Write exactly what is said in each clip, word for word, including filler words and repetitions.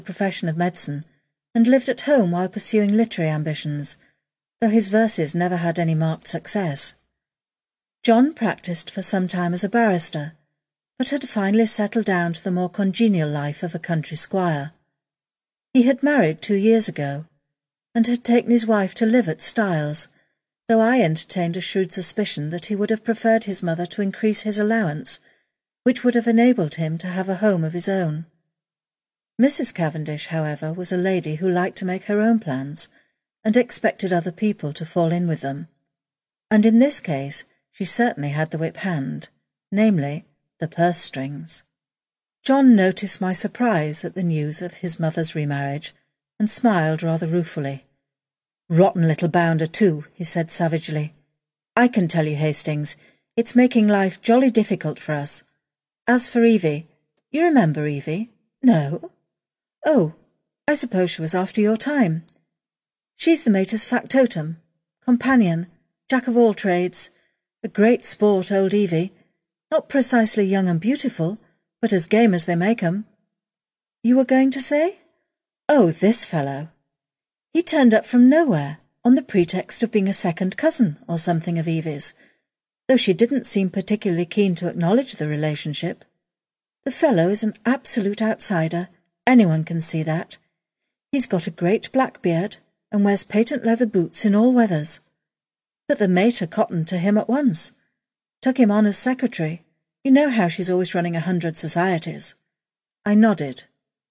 the profession of medicine, and lived at home while pursuing literary ambitions, though his verses never had any marked success. John practised for some time as a barrister, but had finally settled down to the more congenial life of a country squire. He had married two years ago, and had taken his wife to live at Styles, though I entertained a shrewd suspicion that he would have preferred his mother to increase his allowance, which would have enabled him to have a home of his own. Missus Cavendish, however, was a lady who liked to make her own plans, and expected other people to fall in with them, and in this case she certainly had the whip hand, namely, the purse strings. John noticed my surprise at the news of his mother's remarriage, and smiled rather ruefully. "Rotten little bounder, too," he said savagely. "I can tell you, Hastings, it's making life jolly difficult for us. As for Evie, you remember Evie? No? Oh, I suppose she was after your time. She's the mater's factotum, companion, jack of all trades, a great sport, old Evie, not precisely young and beautiful, but as game as they make 'em. You were going to say? Oh, this fellow. He turned up from nowhere, on the pretext of being a second cousin or something of Evie's, though she didn't seem particularly keen to acknowledge the relationship. The fellow is an absolute outsider, anyone can see that. He's got a great black beard, and wears patent leather boots in all weathers. But the mater cottoned to him at once. Took him on as secretary. You know how she's always running a hundred societies. I nodded.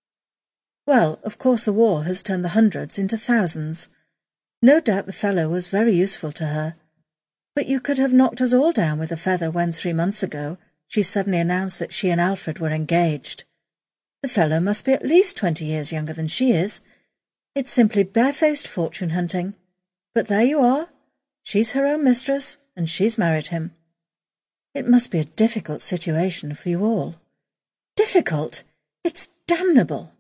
Well, of course the war has turned the hundreds into thousands. No doubt the fellow was very useful to her. But you could have knocked us all down with a feather when, three months ago, she suddenly announced that she and Alfred were engaged. The fellow must be at least twenty years younger than she is. It's simply barefaced fortune-hunting. But there you are. She's her own mistress, and she's married him. It must be a difficult situation for you all. Difficult? It's damnable.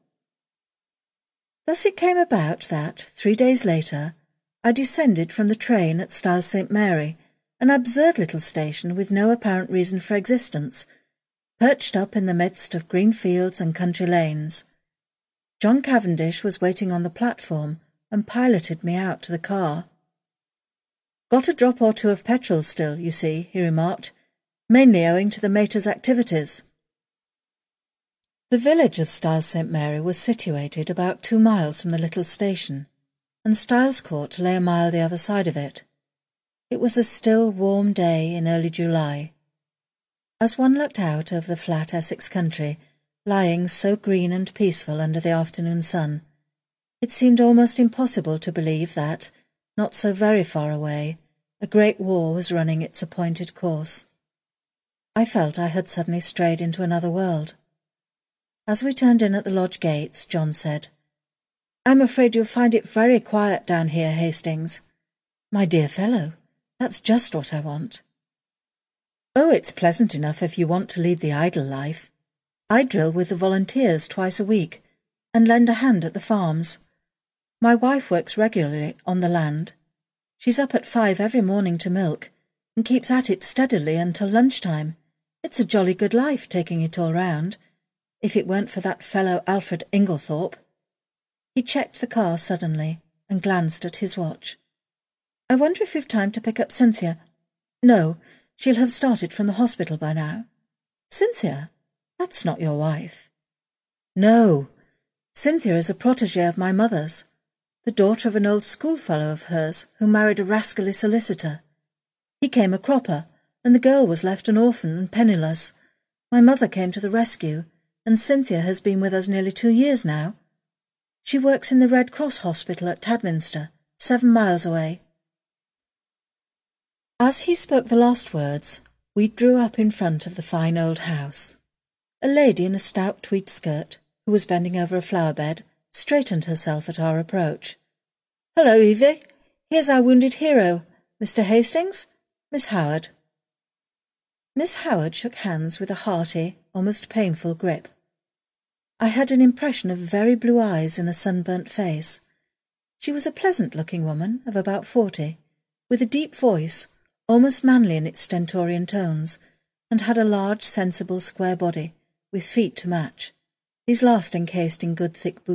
Thus it came about that, three days later, I descended from the train at Styles Saint Mary, an absurd little station with no apparent reason for existence, perched up in the midst of green fields and country lanes. John Cavendish was waiting on the platform and piloted me out to the car. "Got a drop or two of petrol still, you see," he remarked, "mainly owing to the mater's activities." The village of Styles Saint Mary was situated about two miles from the little station, and Styles Court lay a mile the other side of it. It was a still, warm day in early July. As one looked out over the flat Essex country, lying so green and peaceful under the afternoon sun, it seemed almost impossible to believe that, not so very far away, a great war was running its appointed course. I felt I had suddenly strayed into another world. As we turned in at the lodge gates, John said, "I'm afraid you'll find it very quiet down here, Hastings." "My dear fellow, that's just what I want." "Oh, it's pleasant enough if you want to lead the idle life. I drill with the volunteers twice a week, and lend a hand at the farms. My wife works regularly on the land. She's up at five every morning to milk, and keeps at it steadily until lunchtime. It's a jolly good life, taking it all round, if it weren't for that fellow Alfred Inglethorpe." He checked the car suddenly, and glanced at his watch. "I wonder if we've time to pick up Cynthia. No, she'll have started from the hospital by now." "Cynthia? That's not your wife." "No. Cynthia is a protégée of my mother's, the daughter of an old schoolfellow of hers who married a rascally solicitor. He came a cropper, and the girl was left an orphan and penniless. My mother came to the rescue, and Cynthia has been with us nearly two years now. She works in the Red Cross hospital at Tadminster, seven miles away." As he spoke the last words, we drew up in front of the fine old house. A lady in a stout tweed skirt, who was bending over a flower-bed, straightened herself at our approach. "Hello, Evie. Here's our wounded hero, Mister Hastings, Miss Howard." Miss Howard shook hands with a hearty, almost painful grip. I had an impression of very blue eyes in a sunburnt face. She was a pleasant-looking woman of about forty, with a deep voice, almost manly in its stentorian tones, and had a large, sensible, square body, with feet to match, these last encased in good thick boots.